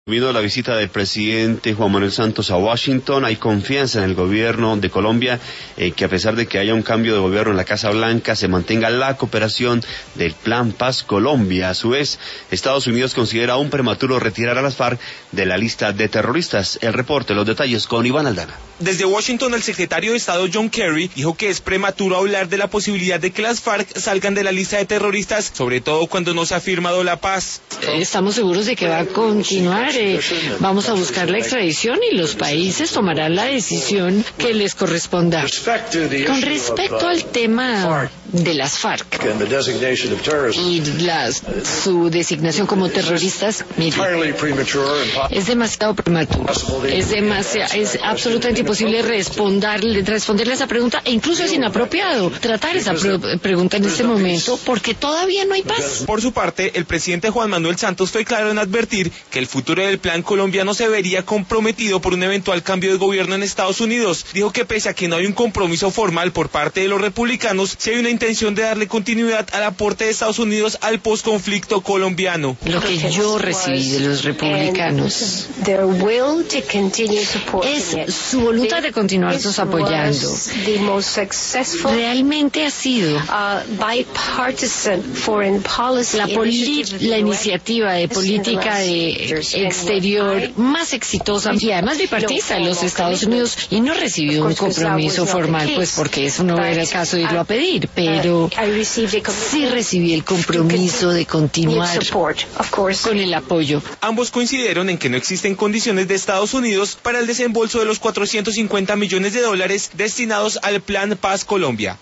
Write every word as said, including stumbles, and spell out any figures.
Debido a la visita del presidente Juan Manuel Santos a Washington, hay confianza en el gobierno de Colombia, eh, que a pesar de que haya un cambio de gobierno en la Casa Blanca, se mantenga la cooperación del Plan Paz Colombia. A su vez, Estados Unidos considera aún prematuro retirar a las FARC de la lista de terroristas. El reporte, los detalles con Iván Aldana. Desde Washington, el secretario de Estado John Kerry dijo que es prematuro hablar de la posibilidad de que las FARC salgan de la lista de terroristas, sobre todo cuando no se ha firmado la paz. Estamos seguros de que va a continuar. Eh, vamos a buscar la extradición y los países tomarán la decisión que les corresponda. Con respecto al tema de las FARC y la, su designación como terroristas, mire, es demasiado prematuro. Es demasiado, es absolutamente imposible responderle, responderle a esa pregunta, e incluso es inapropiado tratar esa pre pregunta en este momento porque todavía no hay paz. Por su parte, el presidente Juan Manuel Santos fue claro en advertir que el futuro del plan colombiano se vería comprometido por un eventual cambio de gobierno en Estados Unidos. Dijo que pese a que no hay un compromiso formal por parte de los republicanos, sí hay una intención de darle continuidad al aporte de Estados Unidos al posconflicto colombiano. Lo que yo recibí de los republicanos es su voluntad de continuarnos apoyando. Realmente ha sido la, la iniciativa de política de exterior más exitosa y además bipartista en los Estados Unidos, y no recibió un compromiso formal, pues porque eso no era el caso de irlo a pedir, pero sí recibí el compromiso de continuar con el apoyo. Ambos coincidieron en que no existen condiciones de Estados Unidos para el desembolso de los cuatrocientos cincuenta millones de dólares destinados al Plan Paz Colombia.